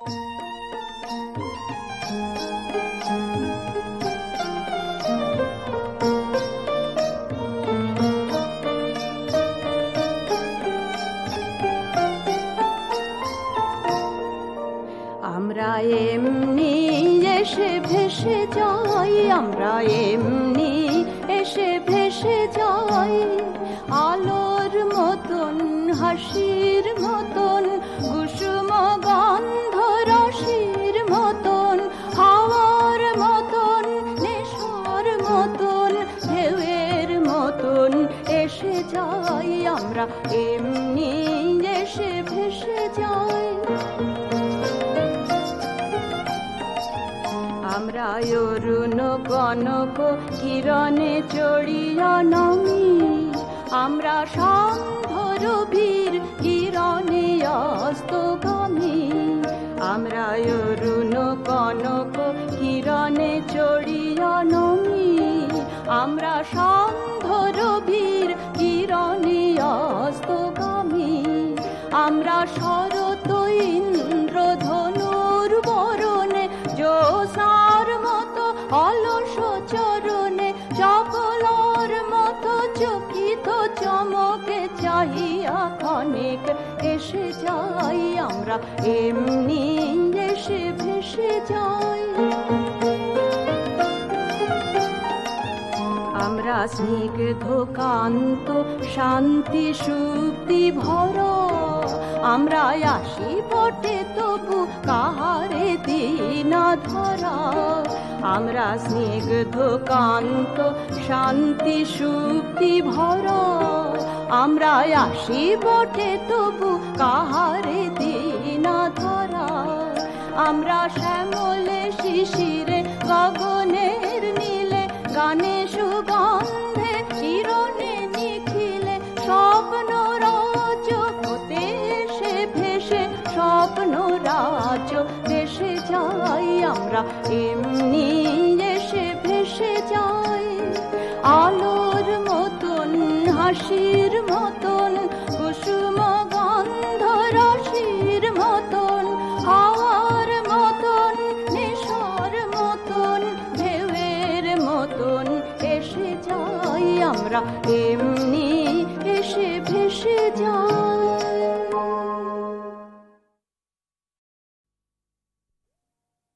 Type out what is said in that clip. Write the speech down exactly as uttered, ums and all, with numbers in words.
আমরা এমনি এসে ভেসে যাই, আমরা এমনি এসে ভেসে যাই, আলোর মতন হাসির মতন কুসুম গন্ধ রসির মতন, হাওয়ার মতন নেশার মতন ঢেউয়ের মতন এসে যাই, আমরা এমনি এসে ভেসে যাই। আমরা অরুণ কনক কিরণে চড়িয়া নামি, আমরা সন্ধ্যরবীর কিরণে অস্তগামী, আমরা অরুণ কনক কিরণে চড়িয়া নামি, আমরা সন্ধ্যরবীর কিরণে অস্তগামী, আমরা শরৎ ইন্দ্রধনুর বরণে জোছার মতো অলস চরণে, চপলার মতো চকিত চমকে চাহিয়া ক্ষণিক এসে যাই, আমরা এমনি এসে ভেসে যাই। আমরা স্নিগ্ধ কান্ত শান্তি সুপ্তি ভরা, আমরা আসি বটে তবু কাহারে দিনা ধরা, আমরা স্নিগ্ধ কান্ত শান্তি সুপ্তি ভরা, আমরা আসি বটে তবু কাহারে দিনা ধরা, আমরা শ্যামলে শিশিরে গগনের নীলে গানে সুগন্ধে কিরণে নিখিলে, স্বপ্ন রাজ হতে সে ভেসে স্বপ্ন রাজ ভেসে যাই, আমরা এমনি এসে ভেসে যাই, আলোর মতন হাসির মতন কুসুম গন্ধ রসির মতন, হাওয়ার মতন নেশার মতন ঢেউয়ের মতন এসে যাই, আমরা এমনি এসে ভেসে যাই।